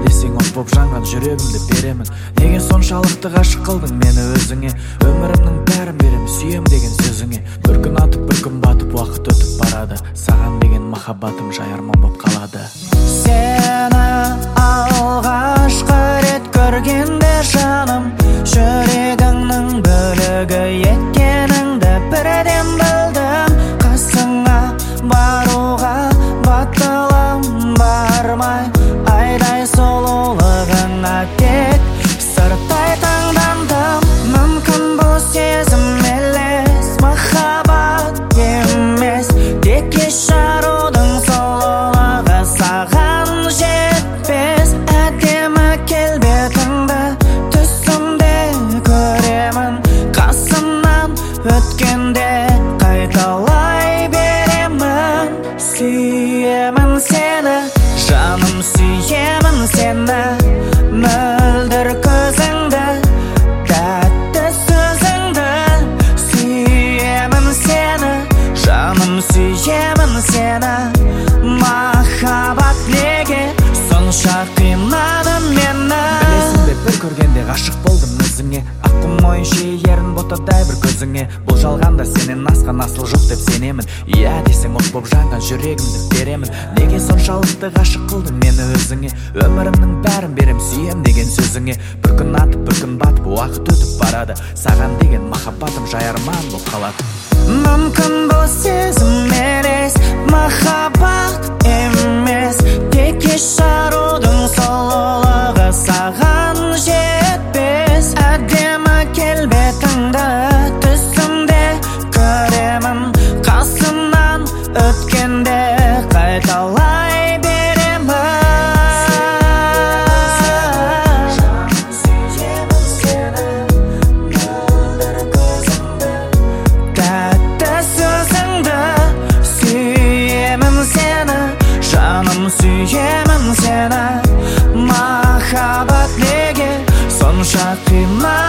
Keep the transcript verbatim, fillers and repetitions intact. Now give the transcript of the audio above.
десең от боп жанған жүрегімді беремін. Неге соншалықты ғашық қылдың мені өзіңе? Өмірімнің бәрін берем сүйем деген сөзіңе. Бір күн атып бір күн батып уақыт өтіп барады, саған деген махаббатым жайарман боп қалады. Сені алғашқы рет көргенде жаным, жүрегіңнің бөлігі екеніңді бірден білдім. Қасыңа баруға батылым бармай, айдай сұлулығыңа тек сырттай таңдандым. Мүмкін бұл сезім елес, махаббат емес, тек кеш жарудың сұлулығы саған жетпес. Әдемі келбетіңді түсімде көремін, қасымнан өткенде қайталай беремін. Сүйемін сені, жаным сүйемін сені, мөлдір көзіңді, тәтті сөзіңді. Сүйемін сені, жаным сүйемін сені, махаббат неге сонша қинады мені? Білесің бе, бір көргенде ғашық болдым өзіңе, аққу мойынша ерін ботадай бір көзіңе. Бұл жалғанда сенен асқан асыл жоқ деп сенемін. Иә десең от боп жанған жүрегімді беремін. Неге соншалықты ғашық қылдың мені өзіңе? Өмірімнің бәрін берем сүйем деген сөзіңе. Бір күн атып бір күн батып уақыт өтіп барады, саған деген махаббатым жайарман боп қалады. Мүмкін бұл сезім емес, махаббат емес, тек кеш жарудың сұлулығы саған жетпес. Әдемі келбетіңді түсімде көремін, қасымнан өткенде қайталай беремін. Сүйемін сені, мөлдір көзіңді, тәтті сөзіңді. Сүйемін сені, жаным сүйемін сені, махаббат неге сонша қинады?